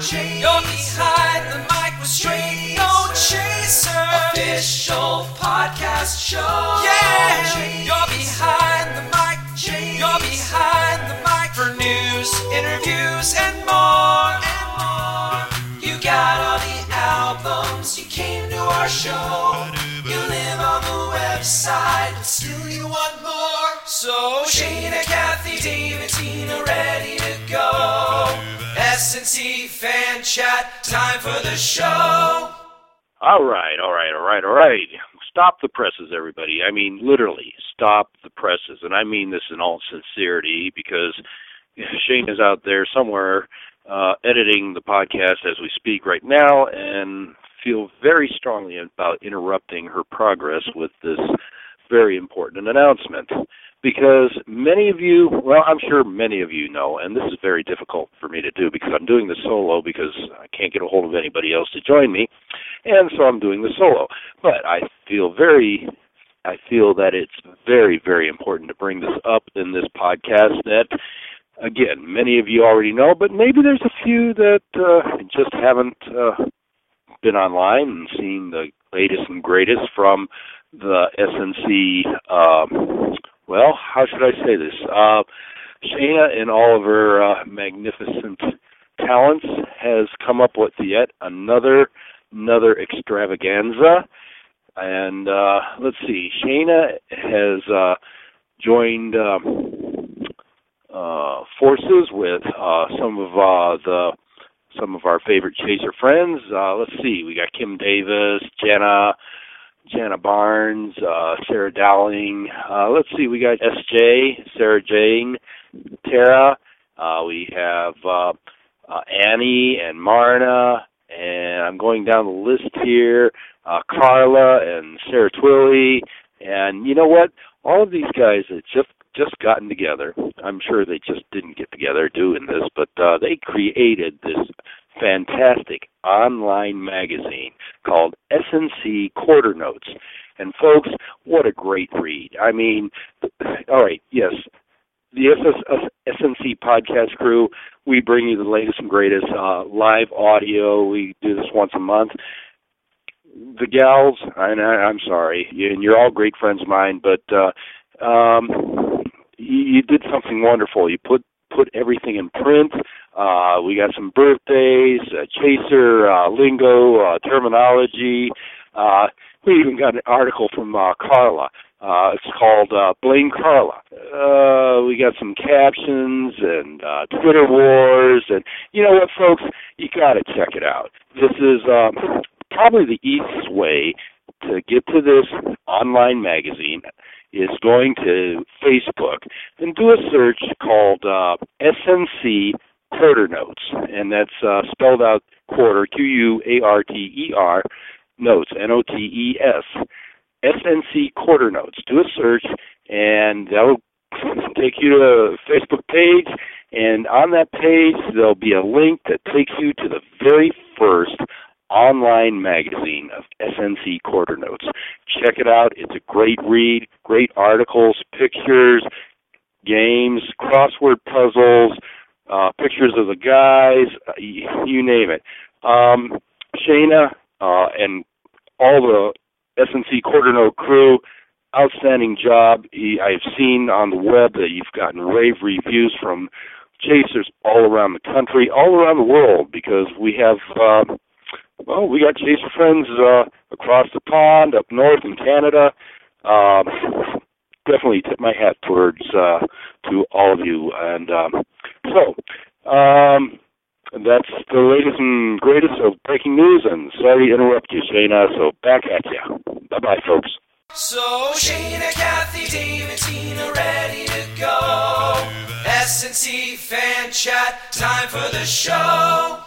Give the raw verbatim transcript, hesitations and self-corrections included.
You're behind the mic with Straight No Chaser. Official podcast show. Yeah, you're behind the mic. You're behind the mic for news, interviews, and more. And more. You got all the albums. You came to our show. You live on the website, but still you want more. So Shayna, Kathy, Dave, and Tina ready to go. S N C Fan Chat, time for the show. All right, all right, all right, all right. Stop the presses, everybody. I mean, literally, stop the presses. And I mean this in all sincerity because Shane is out there somewhere uh, editing the podcast as we speak right now and feel very strongly about interrupting her progress with this very important announcement. Because many of you, well, I'm sure many of you know, and this is very difficult for me to do because I'm doing the solo because I can't get a hold of anybody else to join me, and so I'm doing the solo. But I feel very, I feel that it's very, very important to bring this up in this podcast that, again, many of you already know, but maybe there's a few that uh, just haven't uh, been online and seen the latest and greatest from the S N C. Uh, well, how should I say this? Uh, Shayna, in all of her uh, magnificent talents, has come up with yet another another extravaganza. And uh, let's see, Shayna has uh, joined um, uh, forces with uh, some of uh, the some of our favorite Chaser friends. Uh, let's see, we got Kim Davis, Jenna. Jana Barnes, uh, Sarah Dowling. Uh, let's see, we got S J, Sarah Jane, Tara. Uh, we have uh, uh, Annie and Marna, and I'm going down the list here. Uh, Carla and Sarah Twilley, and you know what? All of these guys have just just gotten together. I'm sure they just didn't get together doing this, but uh, they created this fantastic online magazine called S N C Quarter Notes. And folks, what a great read. I mean, all right, yes, the S N C podcast crew, we bring you the latest and greatest uh, live audio. We do this once a month. The gals, and I, I'm sorry, and you're all great friends of mine, but uh, um, you, you did something wonderful. You put put everything in print. Uh, we got some birthdays, uh, Chaser, uh, lingo, uh, terminology. Uh, we even got an article from uh, Carla. Uh, it's called uh, Blame Carla. Uh, we got some captions and uh, Twitter wars. And you know what, folks? You got to check it out. This is um, probably the easiest way to get to this online magazine is going to Facebook and do a search called uh, S N C Quarter Notes, and that's uh, spelled out quarter, Q U A R T E R, notes, N O T E S, S N C Quarter Notes. Do a search, and that'll take you to a Facebook page, and on that page there'll be a link that takes you to the very first online magazine of S N C Quarter Notes. Check it out. It's a great read, great articles, pictures, games, crossword puzzles, uh, pictures of the guys, uh, you, you name it. Um, Shayna uh, and all the S N C Quarter Note crew, outstanding job. I've seen on the web that you've gotten rave reviews from Chasers all around the country, all around the world, because we have... Uh, Well, we got Chaser friends uh, across the pond, up north in Canada. Um, definitely tip my hat towards uh, to all of you. And um, so um, that's the latest and greatest of breaking news. And sorry to interrupt you, Shayna. So back at you. Bye-bye, folks. So Shayna, Kathy, Dave, and Tina ready to go. S N C Fan Chat, time for the show.